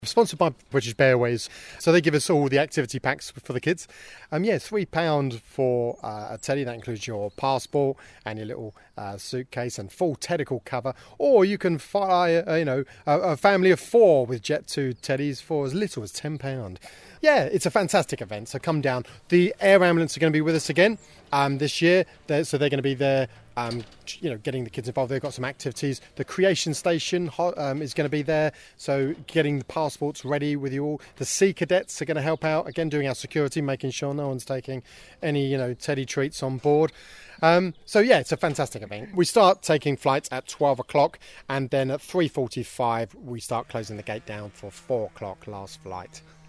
Sponsored by British Airways, so they give us all the activity packs for the kids. £3 for a teddy. That includes your passport and your little suitcase and full tedical cover. Or you can fly, a family of 4 with Jet2 teddies for as little as £10. Yeah, it's a fantastic event. So come down. The air ambulance are going to be with us again this year. So they're going to be there. Getting the kids involved. They've got some activities. The Creation Station is going to be there, so getting the passports ready with you all. The Sea Cadets are going to help out, again, doing our security, making sure no one's taking any, teddy treats on board. It's a fantastic event. We start taking flights at 12 o'clock, and then at 3:45 we start closing the gate down for 4 o'clock last flight.